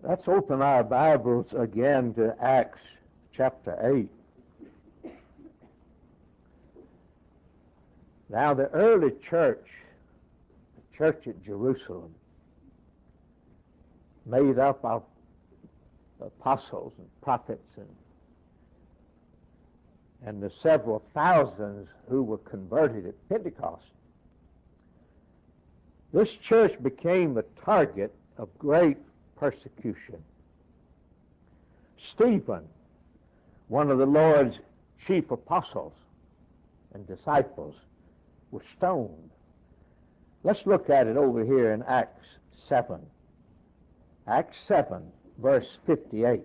Let's open our Bibles again to Acts chapter 8. Now the early church, the church at Jerusalem, made up of apostles and prophets and the several thousands who were converted at Pentecost. This church became the target of great persecution. Stephen, one of the Lord's chief apostles and disciples, was stoned. Let's look at it over here in Acts 7. Acts 7, verse 58.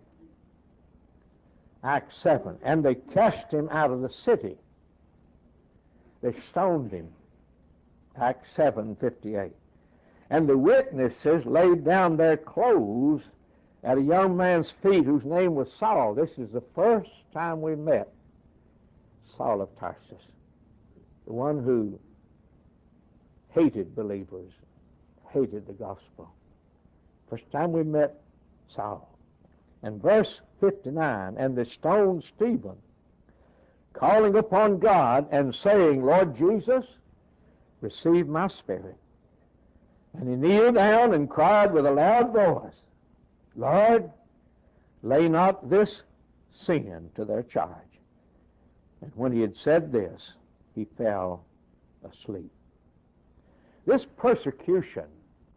Acts 7. And they cast him out of the city. They stoned him. Acts 7:58. And the witnesses laid down their clothes at a young man's feet whose name was Saul. This is the first time we met Saul of Tarsus, the one who hated believers, hated the gospel. First time we met Saul. And verse 59, and they stoned Stephen, calling upon God and saying, Lord Jesus, receive my spirit. And he kneeled down and cried with a loud voice, Lord, lay not this sin to their charge. And when he had said this, he fell asleep. This persecution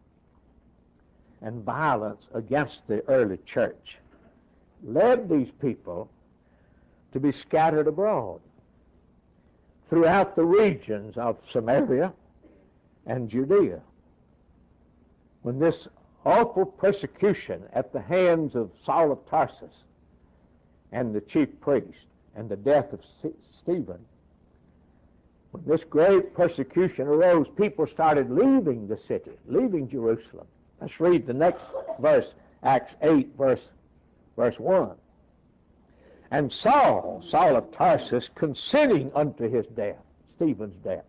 and violence against the early church led these people to be scattered abroad throughout the regions of Samaria and Judea. When this awful persecution at the hands of Saul of Tarsus and the chief priest and the death of Stephen, when this great persecution arose, people started leaving the city, leaving Jerusalem. Let's read the next verse, Acts 8, verse 1. And Saul of Tarsus, consenting unto his death, Stephen's death.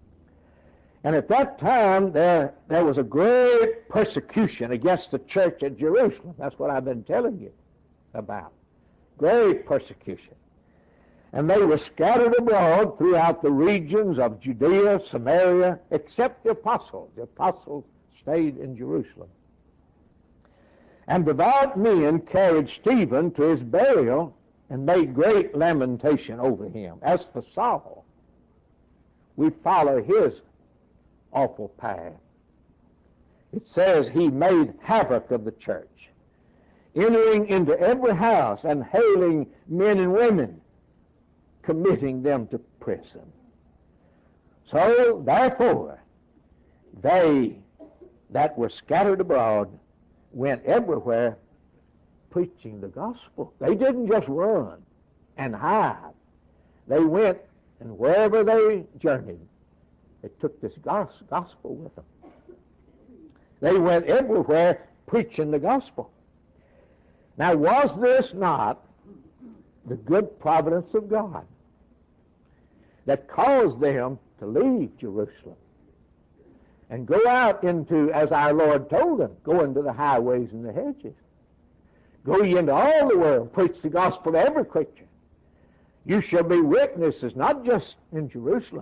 And at that time, there was a great persecution against the church at Jerusalem. That's what I've been telling you about. Great persecution. And they were scattered abroad throughout the regions of Judea, Samaria, except the apostles. The apostles stayed in Jerusalem. And devout men carried Stephen to his burial and made great lamentation over him. As for Saul, we follow his awful path. It says he made havoc of the church, entering into every house and hailing men and women, committing them to prison. So, therefore, they that were scattered abroad went everywhere preaching the gospel. They didn't just run and hide. They went, and wherever they journeyed, they took this gospel with them. They went everywhere preaching the gospel. Now, was this not the good providence of God that caused them to leave Jerusalem and go out into, as our Lord told them, go into the highways and the hedges? Go ye into all the world, preach the gospel to every creature. You shall be witnesses, not just in Jerusalem,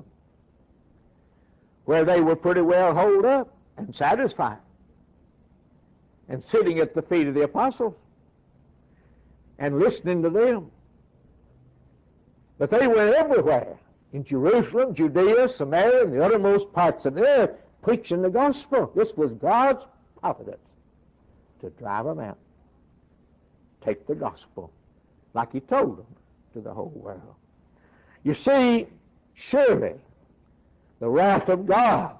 where they were pretty well holed up and satisfied and sitting at the feet of the apostles and listening to them. But they went everywhere, in Jerusalem, Judea, Samaria, and the uttermost parts of the earth, preaching the gospel. This was God's providence to drive them out. Take the gospel, like he told them, to the whole world. You see, surely the wrath of God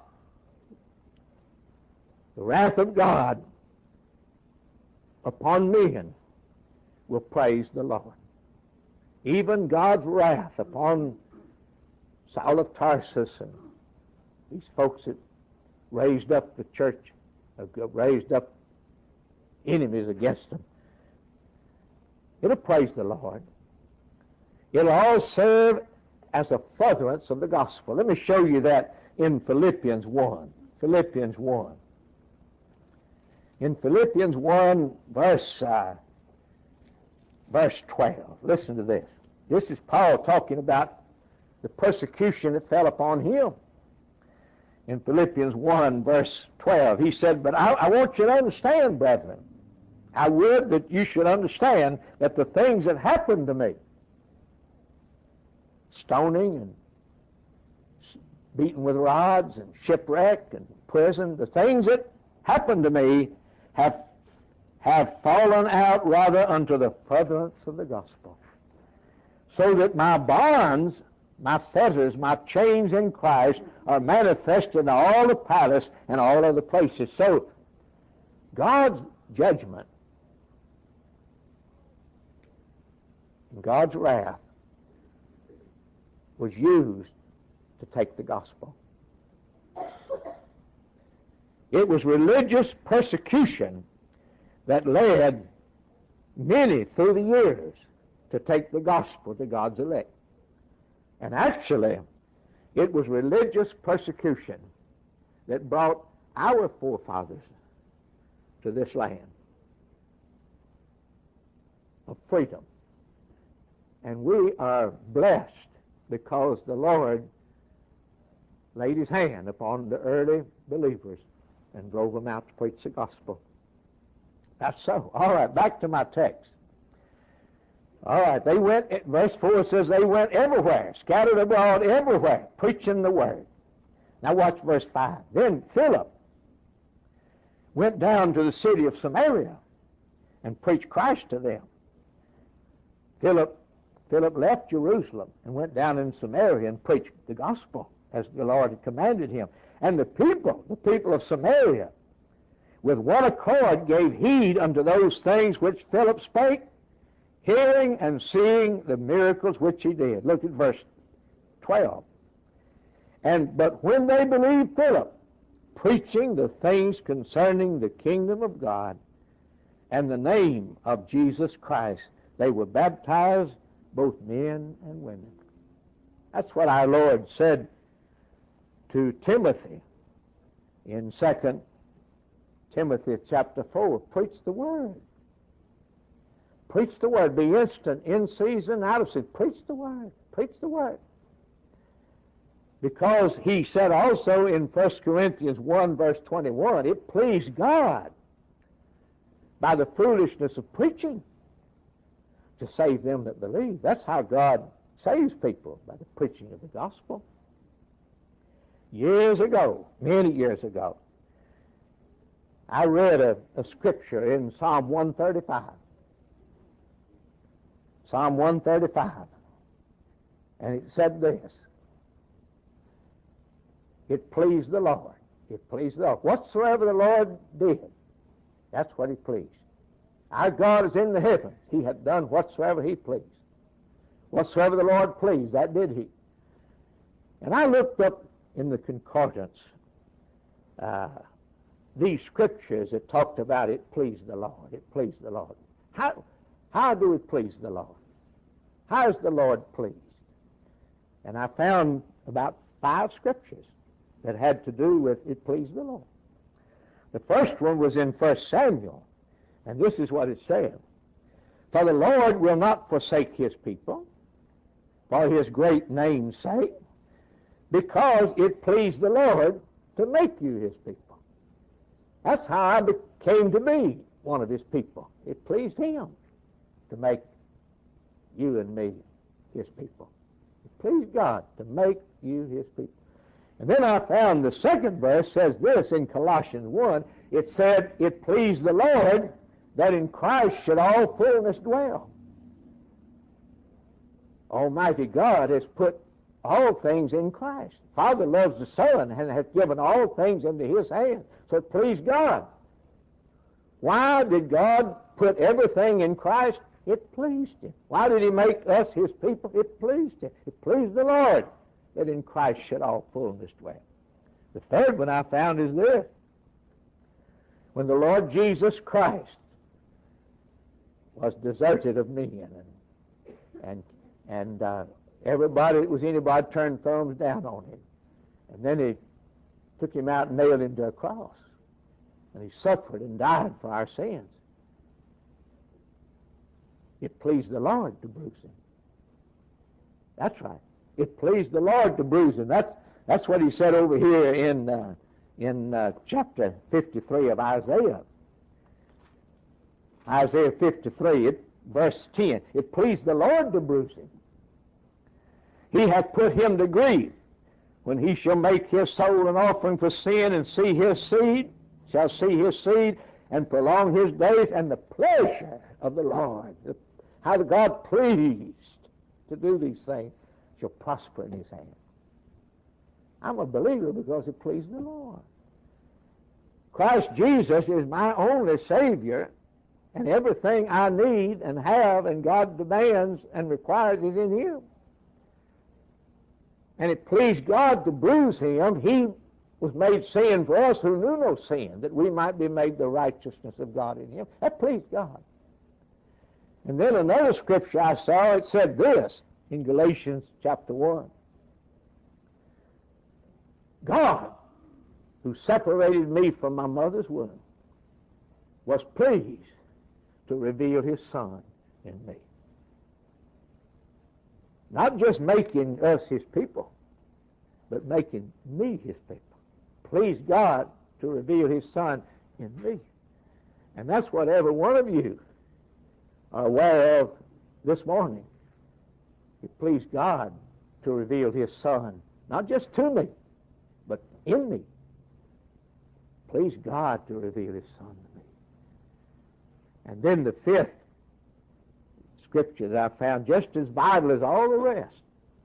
upon men will praise the Lord. Even God's wrath upon Saul of Tarsus and these folks that raised up the church, raised up enemies against them, it'll praise the Lord. It'll all serve as a furtherance of the gospel. Let me show you that in Philippians 1. Philippians 1. In Philippians 1, verse 12, listen to this. This is Paul talking about the persecution that fell upon him. In Philippians 1, verse 12, he said, "But I want you to understand, brethren, I would that you should understand that the things that happened to me, stoning and beaten with rods and shipwreck and prison, the things that happened to me have fallen out rather unto the furtherance of the gospel, so that my bonds, my fetters, my chains in Christ are manifested in all the palace and all other places." So God's judgment, God's wrath was used to take the gospel. It was religious persecution that led many through the years to take the gospel to God's elect. And actually, it was religious persecution that brought our forefathers to this land of freedom. And we are blessed because the Lord laid his hand upon the early believers and drove them out to preach the gospel. That's so. All right, back to my text. All right, they went, verse 4 says, they went everywhere, scattered abroad everywhere, preaching the word. Now watch verse 5. Then Philip went down to the city of Samaria and preached Christ to them. Philip left Jerusalem and went down in Samaria and preached the gospel as the Lord had commanded him. And the people of Samaria, with one accord gave heed unto those things which Philip spake, hearing and seeing the miracles which he did. Look at verse 12. But when they believed Philip, preaching the things concerning the kingdom of God and the name of Jesus Christ, they were baptized, both men and women. That's what our Lord said to Timothy in 2 Timothy chapter 4. Preach the word. Preach the word. Be instant, in season, out of season. Preach the word. Preach the word. Because he said also in 1 Corinthians 1 verse 21, it pleased God by the foolishness of preaching to save them that believe. That's how God saves people, by the preaching of the gospel. Years ago, many years ago, I read a scripture in Psalm 135. Psalm 135. And it said this: it pleased the Lord. It pleased the Lord. Whatsoever the Lord did, that's what he pleased. Our God is in the heavens. He hath done whatsoever he pleased. Whatsoever the Lord pleased, that did he. And I looked up in the concordance these scriptures that talked about it pleased the Lord. It pleased the Lord. How do we please the Lord? How is the Lord pleased? And I found about 5 scriptures that had to do with it pleased the Lord. The first one was in 1 Samuel, and this is what it said: For the Lord will not forsake his people for his great name's sake, because it pleased the Lord to make you his people. That's how I came to be one of his people. It pleased him to make you and me his people. It pleased God to make you his people. And then I found the second verse says this in Colossians 1. It said, it pleased the Lord that in Christ should all fullness dwell. Almighty God has put all things in Christ. Father loves the Son and hath given all things into his hand. So it pleased God. Why did God put everything in Christ? It pleased him. Why did he make us his people? It pleased him. It pleased the Lord that in Christ should all fullness dwell. The third one I found is this: when the Lord Jesus Christ was deserted of men, and everybody that was anybody turned thumbs down on him, and then he took him out and nailed him to a cross. And he suffered and died for our sins. It pleased the Lord to bruise him. That's right. It pleased the Lord to bruise him. That's what he said over here in chapter 53 of Isaiah. Isaiah 53, verse 10. It pleased the Lord to bruise him. He hath put him to grief. When he shall make his soul an offering for sin, and see his seed, shall see his seed, and prolong his days, and the pleasure of the Lord, how God pleased to do these things, shall prosper in his hand. I'm a believer because it pleased the Lord. Christ Jesus is my only Savior, and everything I need and have and God demands and requires is in him. And it pleased God to bruise him. He was made sin for us who knew no sin, that we might be made the righteousness of God in him. That pleased God. And then another scripture I saw, it said this in Galatians chapter 1. God, who separated me from my mother's womb, was pleased to reveal his Son in me. Not just making us his people, but making me his people. Please God to reveal his Son in me. And that's what every one of you are aware of this morning. It pleased God to reveal his Son, not just to me, but in me. Please God to reveal his Son to me. And then the fifth scripture that I found, just as vital as all the rest,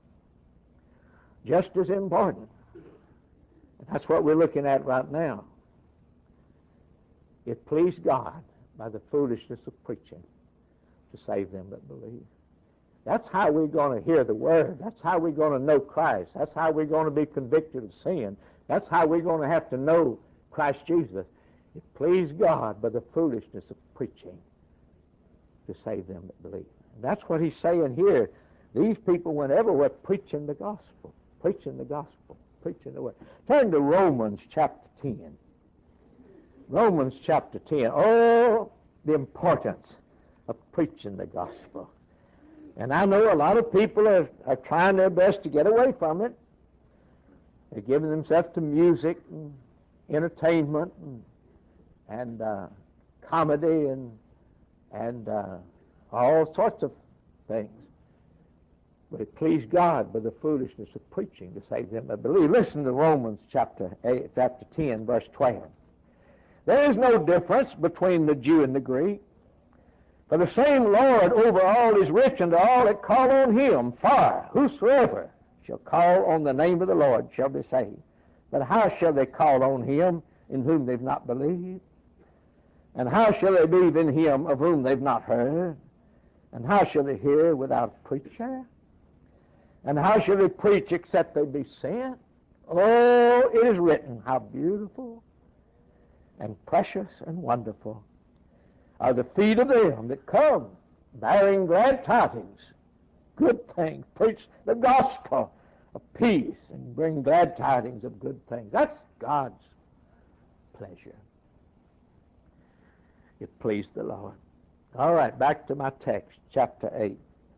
just as important. And that's what we're looking at right now. It pleased God by the foolishness of preaching to save them that believe. That's how we're going to hear the Word. That's how we're going to know Christ. That's how we're going to be convicted of sin. That's how we're going to have to know Christ Jesus. It pleased God by the foolishness of preaching to save them that believe. And that's what he's saying here. These people went everywhere preaching the gospel, preaching the gospel, preaching the word. Turn to Romans chapter 10. Romans chapter 10. Oh, the importance of preaching the gospel. And I know a lot of people are trying their best to get away from it. They're giving themselves to music and entertainment and comedy and all sorts of things. But it pleased God by the foolishness of preaching to save them that believe. Listen to Romans chapter 10, verse 12. There is no difference between the Jew and the Greek, for the same Lord over all is rich unto all that call on him. For whosoever shall call on the name of the Lord shall be saved. But how shall they call on him in whom they've not believed? And how shall they believe in him of whom they've not heard? And how shall they hear without a preacher? And how shall they preach except they be sent? Oh, it is written, how beautiful and precious and wonderful are the feet of them that come, bearing glad tidings, good things, preach the gospel of peace, and bring glad tidings of good things. That's God's pleasure. It pleased the Lord. All right, back to my text, chapter 8.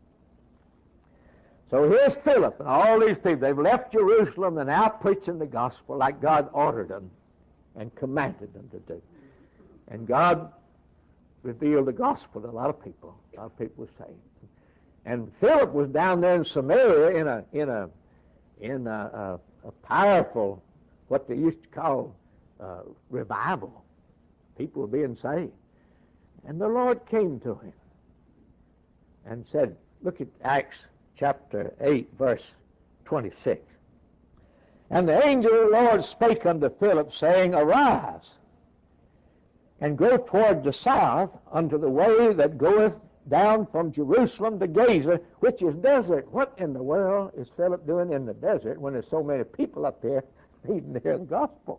So here's Philip and all these people. They've left Jerusalem. They're now preaching the gospel like God ordered them and commanded them to do. And God revealed the gospel to a lot of people. A lot of people were saved. And Philip was down there in Samaria in a powerful, what they used to call revival. People were being saved. And the Lord came to him and said, look at Acts chapter 8, verse 26. And the angel of the Lord spake unto Philip, saying, Arise, and go toward the south unto the way that goeth down from Jerusalem to Gaza, which is desert. What in the world is Philip doing in the desert when there's so many people up there needing to hear the gospel?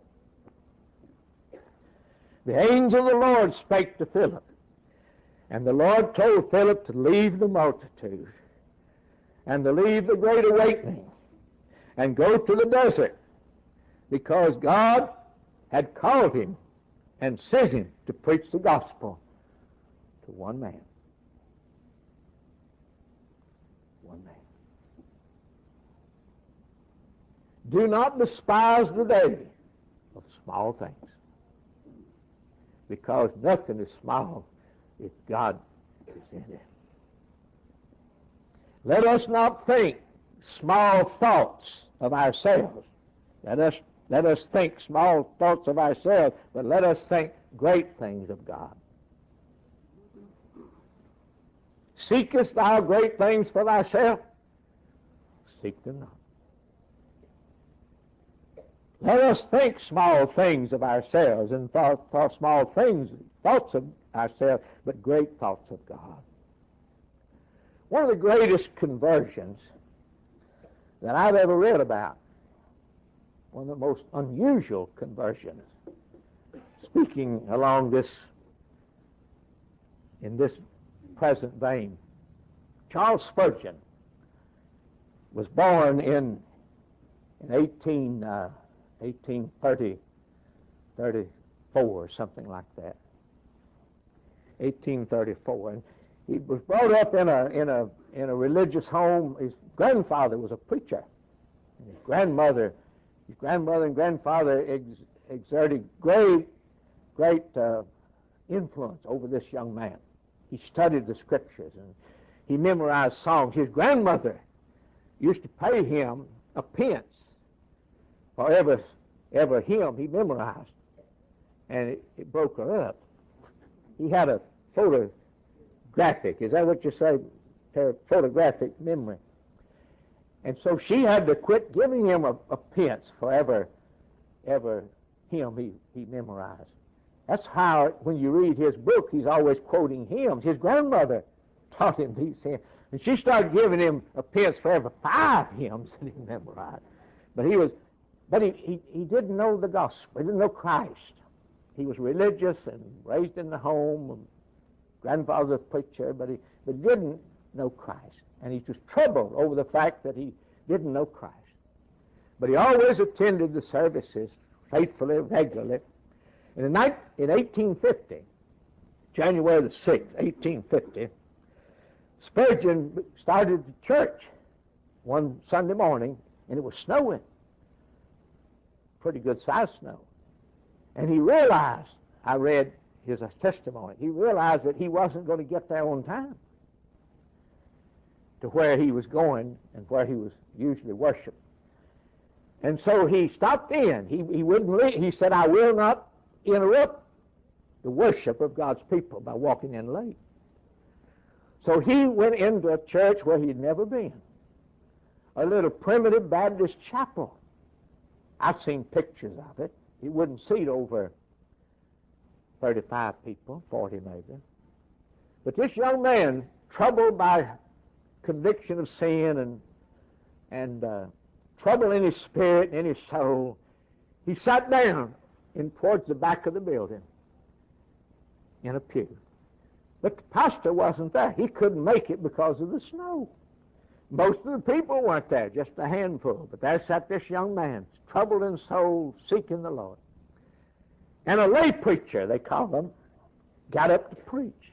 The angel of the Lord spake to Philip, and the Lord told Philip to leave the multitude and to leave the great awakening and go to the desert, because God had called him and sent him to preach the gospel to one man. One man. Do not despise the day of small things, because nothing is small if God is in it. Let us not think small thoughts of ourselves. Let us think small thoughts of ourselves, but let us think great things of God. Seekest thou great things for thyself? Seek them not. Let us think small things of ourselves and small things, thoughts of ourselves, but great thoughts of God. One of the greatest conversions that I've ever read about, one of the most unusual conversions, speaking along in this present vein, Charles Spurgeon was born in 1834, something like that. 1834, and he was brought up in a religious home. His grandfather was a preacher. And his grandmother and grandfather exerted great influence over this young man. He studied the scriptures and he memorized songs. His grandmother used to pay him a pence for every hymn he memorized, and it broke her up. He had a photographic, is that what you say? Photographic memory. And so she had to quit giving him a pence for every hymn he memorized. That's how, when you read his book, he's always quoting hymns. His grandmother taught him these hymns. And she started giving him a pence for every 5 hymns that he memorized. But he didn't know the gospel. He didn't know Christ. He was religious and raised in the home. And grandfather was a preacher, but he didn't know Christ. And he was troubled over the fact that he didn't know Christ. But he always attended the services faithfully, regularly. And in 1850, January the 6th, 1850, Spurgeon started the church one Sunday morning, and it was snowing. Pretty good sized snow. And he realized, I read his testimony, he realized that he wasn't going to get there on time to where he was going and where he was usually worshiped. And so he stopped in. He wouldn't leave. He said, I will not interrupt the worship of God's people by walking in late. So he went into a church where he'd never been, a little primitive Baptist chapel. I've seen pictures of it. It wouldn't seat over 35 people, 40 maybe. But this young man, troubled by conviction of sin and trouble in his spirit and in his soul, he sat down towards the back of the building in a pew. But the pastor wasn't there. He couldn't make it because of the snow. Most of the people weren't there, just a handful. But there sat this young man, troubled in soul, seeking the Lord. And a lay preacher, they call them, got up to preach.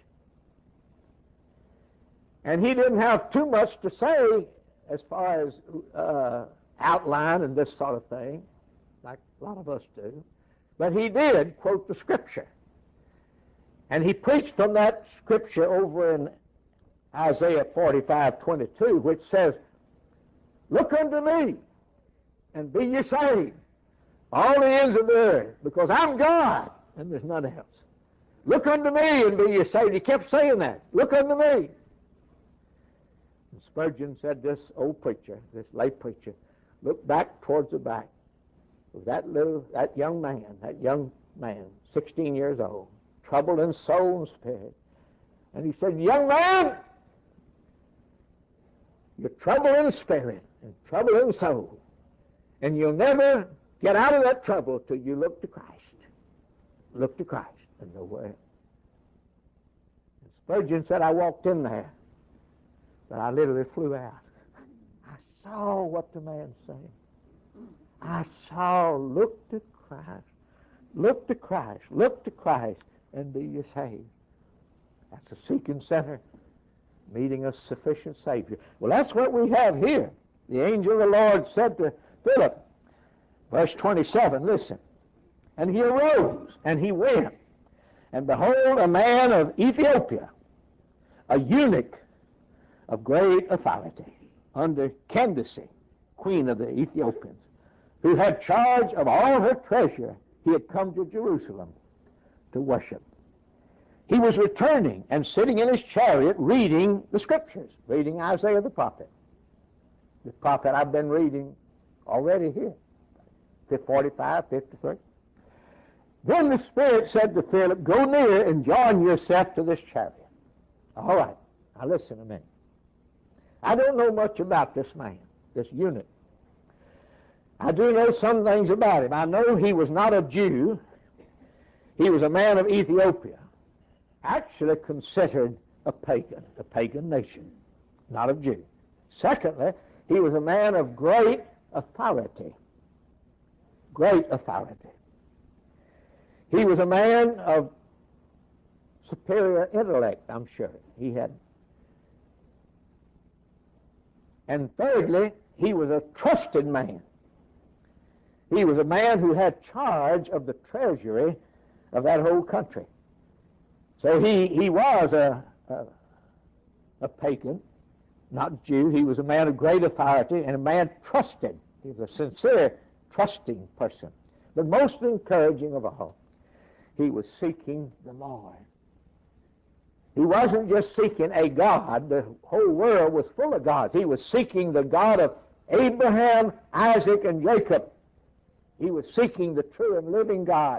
And he didn't have too much to say as far as outline and this sort of thing, like a lot of us do. But he did quote the scripture. And he preached from that scripture over in Isaiah 45:22, which says, Look unto me, and be ye saved, all the ends of the earth, because I'm God, and there's none else. Look unto me, and be ye saved. He kept saying that. Look unto me. And Spurgeon said, this old preacher, this lay preacher, looked back towards the back of that young man, 16 years old, troubled in soul and spirit. And he said, Young man, you're troubled in spirit and troubled in soul, and you'll never get out of that trouble till you look to Christ. Look to Christ and nowhere else. And Spurgeon said, I walked in there, but I literally flew out. I saw what the man said. I saw, look to Christ. Look to Christ, and be ye saved. That's a seeking sinner meeting a sufficient Savior. Well, that's what we have here. The angel of the Lord said to Philip, verse 27, listen, and he arose, and he went, and behold, a man of Ethiopia, a eunuch of great authority, under Candace, queen of the Ethiopians, who had charge of all her treasure, he had come to Jerusalem to worship. He was returning and sitting in his chariot reading the Scriptures, reading Isaiah the prophet I've been reading already here, 45, 53. Then the Spirit said to Philip, go near and join yourself to this chariot. All right, now listen a minute. I don't know much about this man, this eunuch. I do know some things about him. I know he was not a Jew. He was a man of Ethiopia, actually considered a pagan nation, not a Jew. Secondly, he was a man of great authority. Great authority. He was a man of superior intellect, I'm sure. He had. And thirdly, he was a trusted man. He was a man who had charge of the treasury of that whole country. So he was a pagan, not Jew. He was a man of great authority and a man trusted. He was a sincere, trusting person. But most encouraging of all, he was seeking the Lord. He wasn't just seeking a God. The whole world was full of gods. He was seeking the God of Abraham, Isaac, and Jacob. He was seeking the true and living God.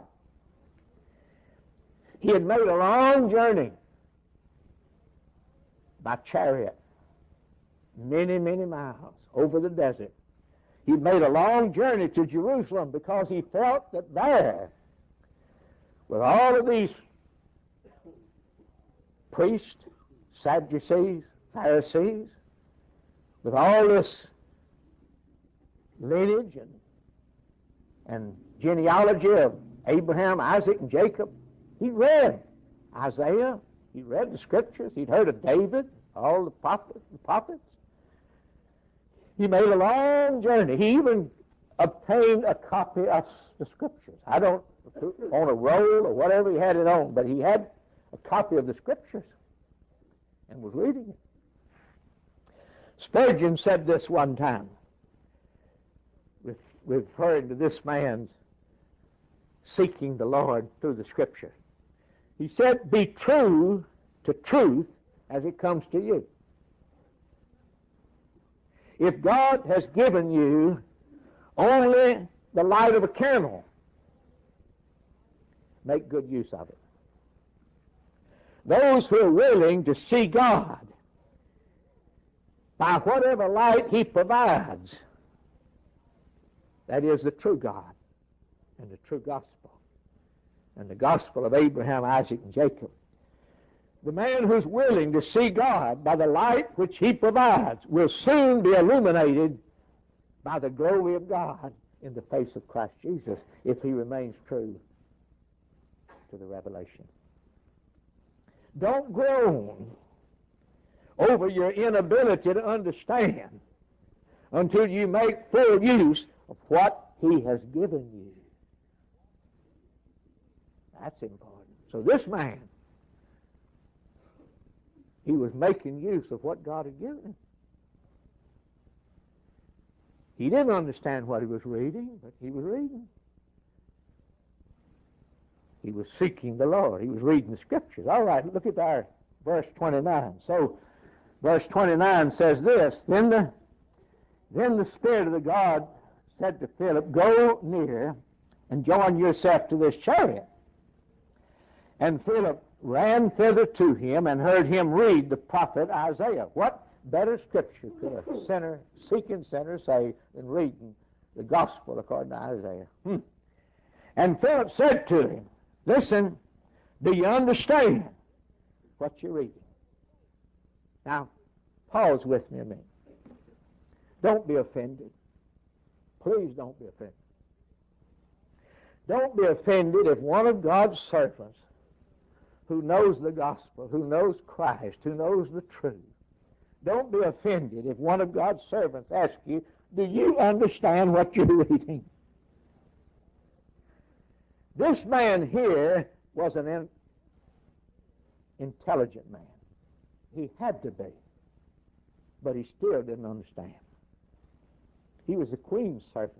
He had made a long journey by chariot, many, many miles over the desert. He made a long journey to Jerusalem because he felt that there, with all of these priests, Sadducees, Pharisees, with all this lineage and genealogy of Abraham, Isaac, and Jacob, he read Isaiah, he read the Scriptures, he'd heard of David, all the prophets. He made a long journey. He even obtained a copy of the Scriptures. I don't, on a roll or whatever he had it on, but he had a copy of the Scriptures and was reading it. Spurgeon said this one time, referring to this man's seeking the Lord through the Scripture. He said, be true to truth as it comes to you. If God has given you only the light of a candle, make good use of it. Those who are willing to see God by whatever light He provides, that is the true God and the true gospel and the gospel of Abraham, Isaac, and Jacob. The man who's willing to see God by the light which He provides will soon be illuminated by the glory of God in the face of Christ Jesus if he remains true to the revelation. Don't groan over your inability to understand until you make full use of what He has given you. That's important. So this man, he was making use of what God had given him. He didn't understand what he was reading, but he was reading. He was seeking the Lord. He was reading the Scriptures. All right, look at our verse 29. So, verse 29 says this, Then the Spirit of the God said to Philip, go near and join yourself to this chariot. And Philip ran thither to him and heard him read the prophet Isaiah. What better scripture could a sinner, seeking sinner, say than reading the gospel according to Isaiah? And Philip said to him, listen, do you understand what you're reading? Now, pause with me a minute. Don't be offended. Please don't be offended. Don't be offended if one of God's servants who knows the gospel, who knows Christ, who knows the truth, don't be offended if one of God's servants asks you, do you understand what you're reading? This man here was an intelligent man. He had to be. But he still didn't understand. He was the queen's servant.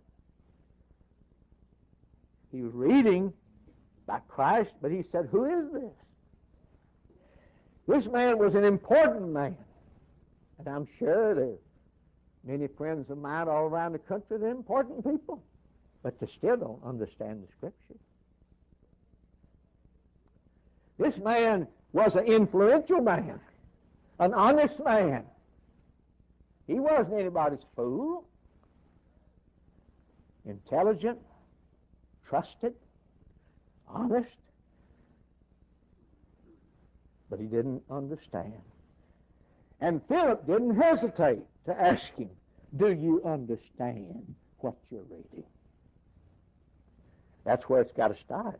He was reading by Christ, but he said, who is this? This man was an important man. And I'm sure there are many friends of mine all around the country that are important people, but they still don't understand the Scripture. This man was an influential man, an honest man. He wasn't anybody's fool. Intelligent, trusted, honest, but he didn't understand. And Philip didn't hesitate to ask him, do you understand what you're reading? That's where it's got to start.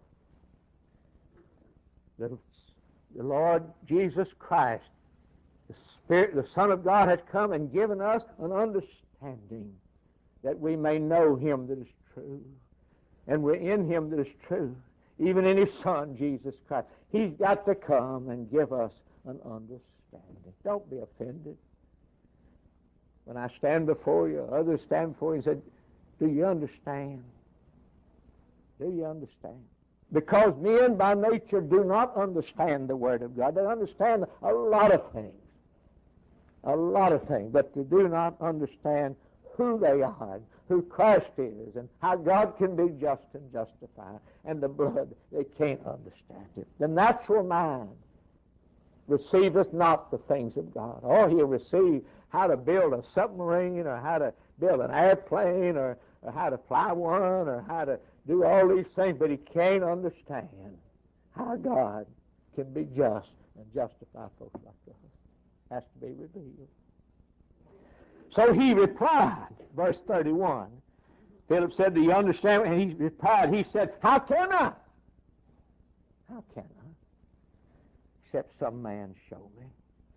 The Lord Jesus Christ, the Spirit, the Son of God, has come and given us an understanding that we may know Him that is true. And we're in Him that is true, even in His Son, Jesus Christ. He's got to come and give us an understanding. Don't be offended. When I stand before you, others stand before you and say, do you understand? Do you understand? Because men by nature do not understand the Word of God. They understand a lot of things. A lot of things. But they do not understand who they are, who Christ is, and how God can be just and justify. And the blood, they can't understand it. The natural mind receiveth not the things of God. Or he'll receive how to build a submarine, or how to build an airplane, or how to fly one, or how to do all these things, but he can't understand how God can be just and justify folks like us. Has to be revealed. So he replied, verse 31. Philip said, do you understand? And he replied, he said, how can I? How can I? Except some man show me.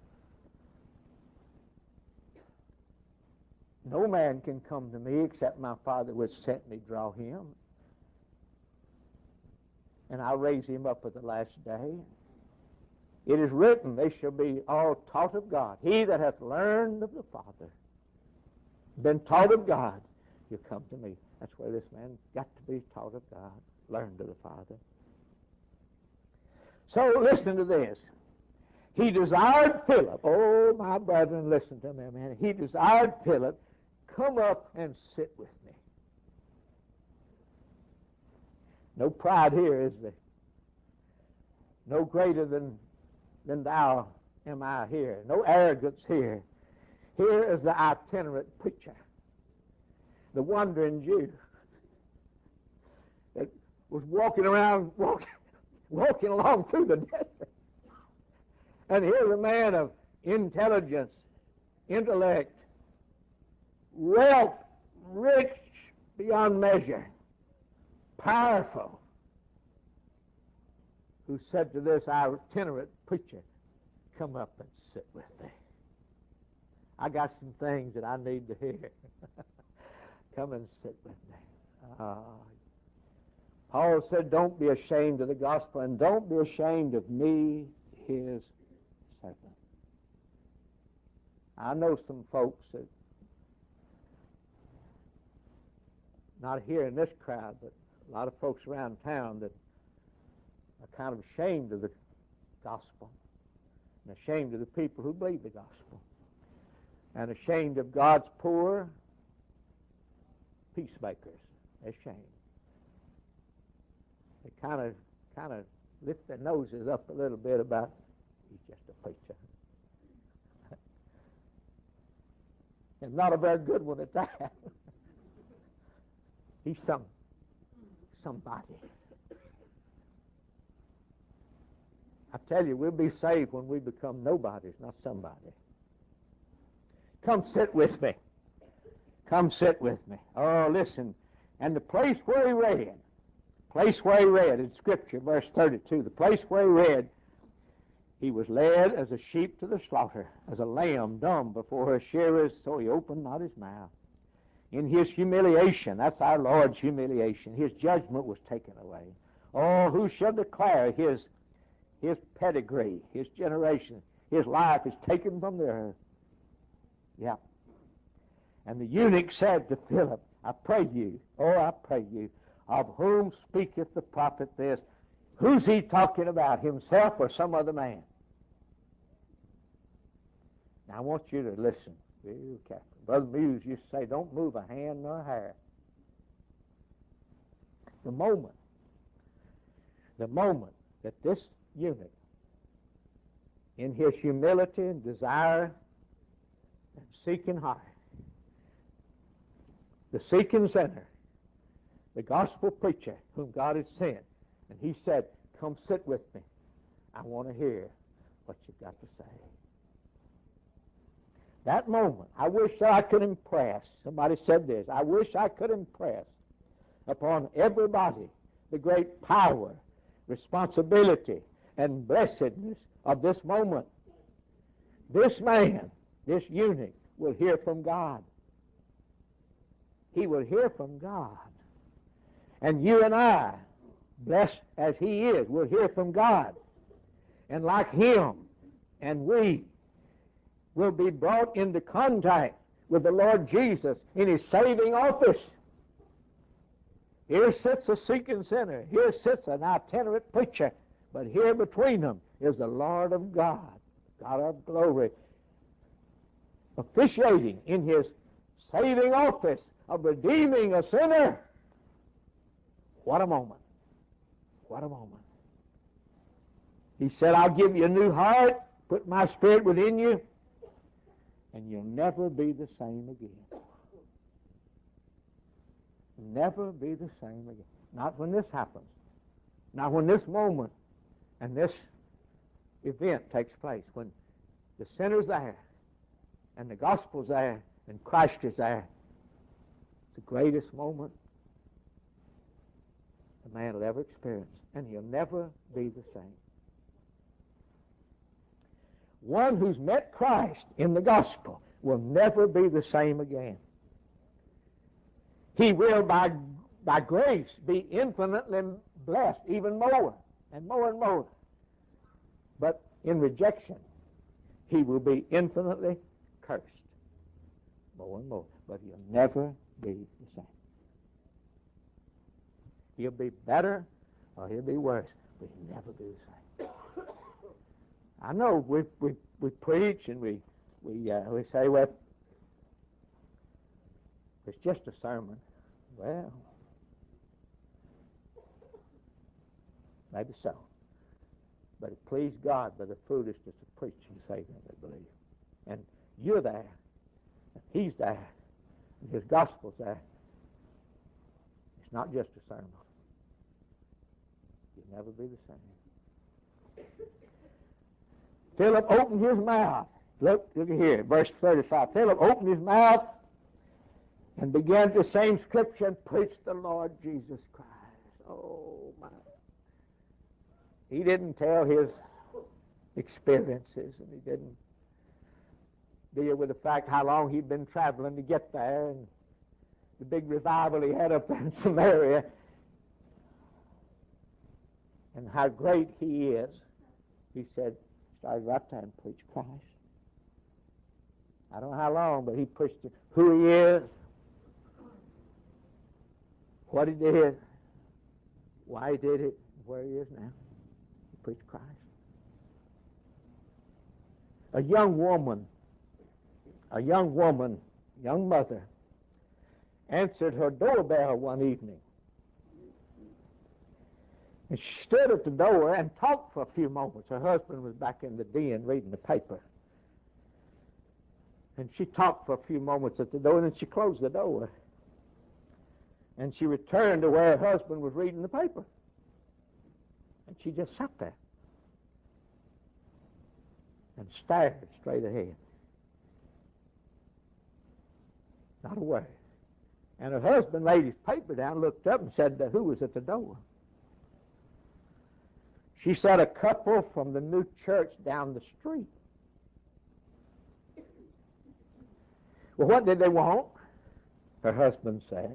No man can come to me except my Father which sent me draw him. And I'll raise him up at the last day. It is written, they shall be all taught of God. He that hath learned of the Father, been taught of God, you come to me. That's where this man got to be taught of God, learned of the Father. So listen to this. He desired Philip, oh my brethren, listen to me, man. He desired Philip, come up and sit with me. No pride here, is there? No greater than thou am I here. No arrogance here. Here is the itinerant preacher, the wandering Jew that was walking along through the desert. And here's a man of intelligence, intellect, wealth, rich beyond measure, powerful, who said to this itinerant preacher, come up and sit with me. I got some things that I need to hear. Come and sit with me. Paul said, don't be ashamed of the gospel, and don't be ashamed of me, his servant. I know some folks that, not here in this crowd, but a lot of folks around town that are kind of ashamed of the gospel, and ashamed of the people who believe the gospel, and ashamed of God's poor peacemakers. They're ashamed. They kind of lift their noses up a little bit about, he's just a preacher. And not a very good one at that. He's somebody. I tell you, we'll be saved when we become nobodies, not somebody. Come sit with me. Come sit with me. Oh, listen. And the place where he read place where he read in Scripture, verse 32, the place where he read, he was led as a sheep to the slaughter, as a lamb dumb before her shearers, so he opened not his mouth. In his humiliation, that's our Lord's humiliation, his judgment was taken away. Oh, who shall declare his pedigree, his generation, his life is taken from the earth. Yeah. And the eunuch said to Philip, I pray you, of whom speaketh the prophet this? Who's he talking about, himself or some other man? Now I want you to listen very carefully. Brother Muse used to say, don't move a hand nor a hair. The moment that this eunuch, in his humility and desire and seeking heart, the seeking sinner, the gospel preacher whom God had sent, and he said, come sit with me. I want to hear what you've got to say. That moment, I wish that I could impress, somebody said this, I wish I could impress upon everybody the great power, responsibility, and blessedness of this moment. This man, this eunuch, will hear from God. He will hear from God. And you and I, blessed as he is, will hear from God. And like him and we will be brought into contact with the Lord Jesus in his saving office. Here sits a seeking sinner. Here sits an itinerant preacher. But here between them is the Lord of God, God of glory, officiating in his saving office of redeeming a sinner. What a moment. What a moment. He said, I'll give you a new heart, put my spirit within you, and you'll never be the same again. Never be the same again. Not when this happens. Not when this moment and this event takes place. When the sinner's there and the gospel's there and Christ is there. It's the greatest moment a man will ever experience. And he'll never be the same. One who's met Christ in the gospel will never be the same again. He will, by grace, be infinitely blessed, even more and more and more. But in rejection, he will be infinitely cursed, more and more. But he'll never be the same. He'll be better or he'll be worse, but he'll never be the same. I know we preach and we say, well, it's just a sermon. Well, maybe so. But it pleased God by the foolishness of preaching to save them that believe. And you're there, and he's there, and his gospel's there. It's not just a sermon. You'll never be the same. Philip opened his mouth. Look here, verse 35. Philip opened his mouth and began the same scripture and preached the Lord Jesus Christ. Oh, my. He didn't tell his experiences, and he didn't deal with the fact how long he'd been traveling to get there and the big revival he had up there in Samaria and how great he is. He said, started right there and preached Christ. I don't know how long, but he preached who he is, what he did, why he did it, where he is now. He preached Christ. A young mother, answered her doorbell one evening. And she stood at the door and talked for a few moments. Her husband was back in the den reading the paper. And she talked for a few moments at the door, and then she closed the door. And she returned to where her husband was reading the paper. And she just sat there and stared straight ahead. Not a word. And her husband laid his paper down, looked up, and said, who was at the door? She said, a couple from the new church down the street. Well, what did they want? Her husband said.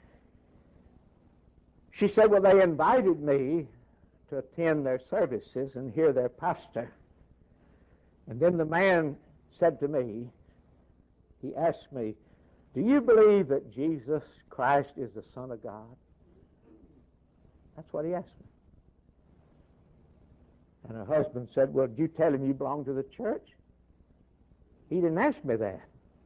She said, well, they invited me to attend their services and hear their pastor. And then the man said to me, he asked me, do you believe that Jesus Christ is the Son of God? That's what he asked me. And her husband said, well, did you tell him you belong to the church? He didn't ask me that.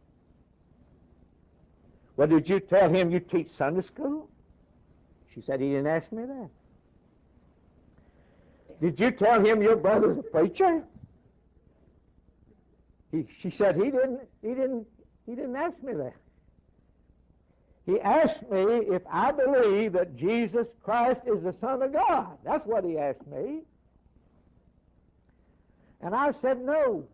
Well, did you tell him you teach Sunday school? She said, he didn't ask me that. Did you tell him your brother's a preacher? She said, he didn't ask me that. He asked me if I believe that Jesus Christ is the Son of God. That's what he asked me. And I said, no.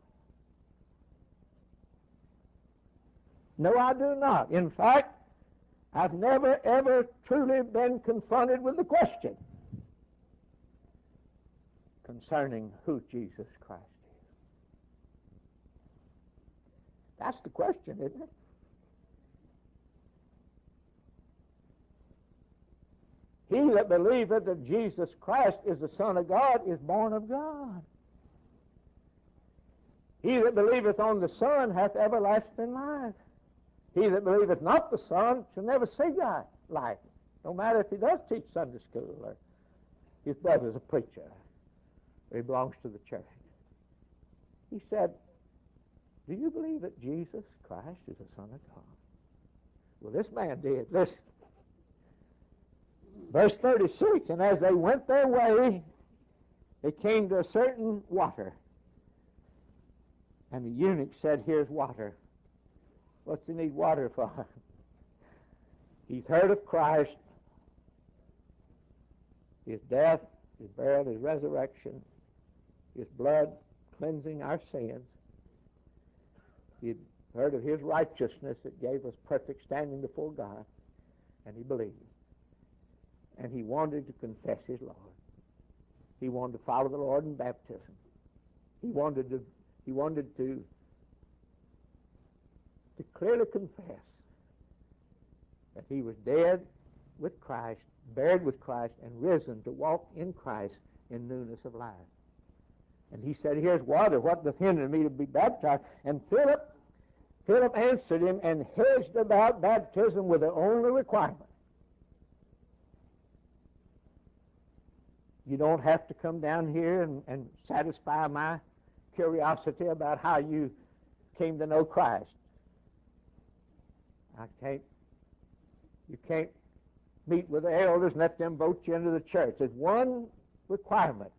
No, I do not. In fact, I've never, ever truly been confronted with the question concerning who Jesus Christ is. That's the question, isn't it? He that believeth that Jesus Christ is the Son of God is born of God. He that believeth on the Son hath everlasting life. He that believeth not the Son shall never see life, no matter if he does teach Sunday school or his brother's a preacher or he belongs to the church. He said, do you believe that Jesus Christ is the Son of God? Well, this man did. Listen. Verse 36, and as they went their way, they came to a certain water. And the eunuch said, here's water. What's he need water for? He's heard of Christ, his death, his burial, his resurrection, his blood cleansing our sins. He'd heard of his righteousness that gave us perfect standing before God, and he believed. And he wanted to confess his Lord. He wanted to follow the Lord in baptism. He wanted to clearly confess that he was dead with Christ, buried with Christ, and risen to walk in Christ in newness of life. And he said, here's water. What doth hinder me to be baptized? And Philip answered him and hedged about baptism with the only requirement. You don't have to come down here and satisfy my curiosity about how you came to know Christ. You can't meet with the elders and let them vote you into the church. There's one requirement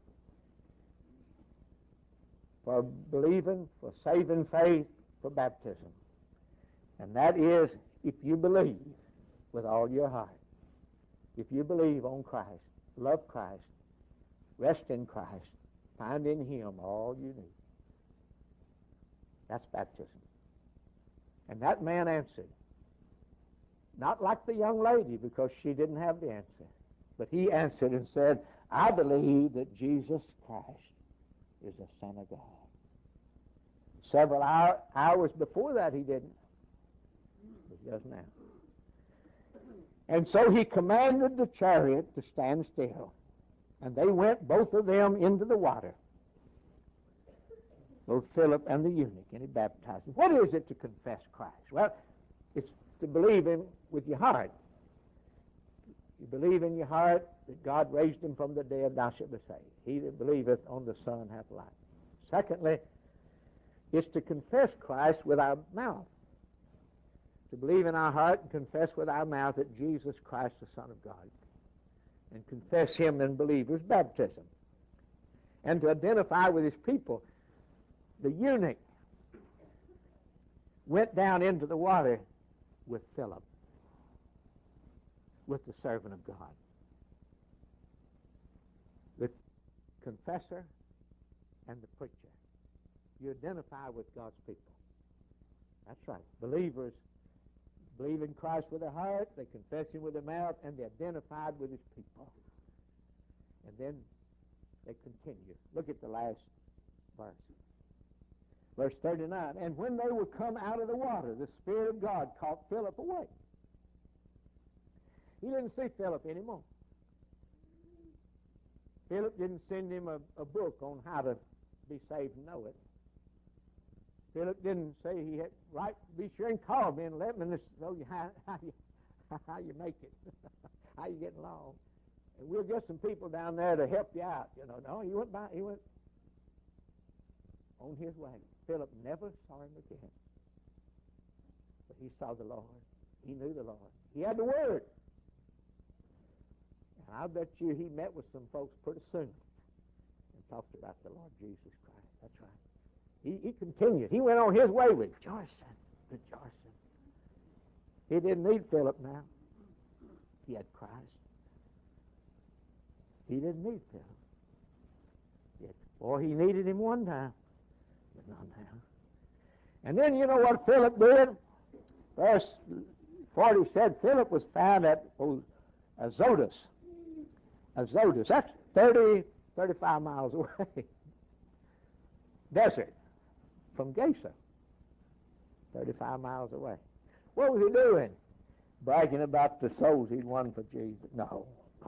for believing, for saving faith, for baptism. And that is if you believe with all your heart. If you believe on Christ, love Christ, rest in Christ, find in him all you need. That's baptism. And that man answered. Not like the young lady, because she didn't have the answer. But he answered and said, I believe that Jesus Christ is the Son of God. Several hours before that he didn't. But he does now. And so he commanded the chariot to stand still. And they went, both of them, into the water. Both Philip and the eunuch, and he baptized him. What is it to confess Christ? Well, it's to believe him with your heart. You believe in your heart that God raised him from the dead, thou shalt be saved. He that believeth on the Son hath life. Secondly, it's to confess Christ with our mouth. To believe in our heart and confess with our mouth that Jesus Christ is the Son of God. And confess him in believers' baptism. And to identify with his people. The eunuch went down into the water with Philip, with the servant of God. The confessor and the preacher. You identify with God's people. That's right. Believers believe in Christ with their heart, they confess him with their mouth, and they identified with his people. And then They continue. Look at the last verse. Verse 39, and when they were come out of the water, the Spirit of God caught Philip away. He didn't see Philip anymore. Philip didn't send him a book on how to be saved and know it. Philip didn't say he had, right, be sure and call me and let me show you how you make it, how you get along. And we'll get some people down there to help you out. You know, no, he went on his way. Philip never saw him again. But he saw the Lord. He knew the Lord. He had the Word. And I bet you he met with some folks pretty soon and talked about the Lord Jesus Christ. That's right. He continued. He went on his way rejoicing. He didn't need Philip now. He had Christ. He didn't need Philip. He needed him one time, but not now. And then you know what Philip did? Verse 40 said Philip was found at Azotus. Azotus, that's 35 miles away. Desert from Gaza, 35 miles away. What was he doing? Bragging about the souls he'd won for Jesus. No.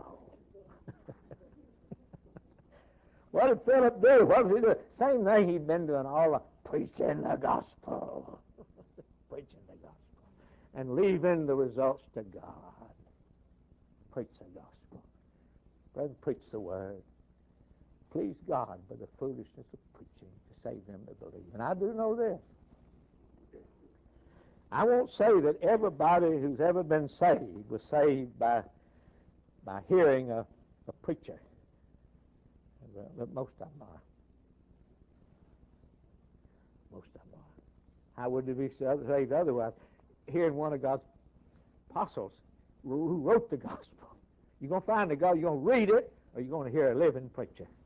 What did Philip do? What was he doing? Same thing he'd been doing all the preaching the gospel. Preaching the gospel. And leaving the results to God. Preach the gospel. Brethren, preach the word. Please God by the foolishness of preaching to save them that believe. And I do know this. I won't say that everybody who's ever been saved was saved by hearing a preacher. But most of them are. Most of them are. How would they be saved otherwise? Hearing one of God's apostles who wrote the gospel. You're going to find the God, you're going to read it, or you're going to hear a living preacher.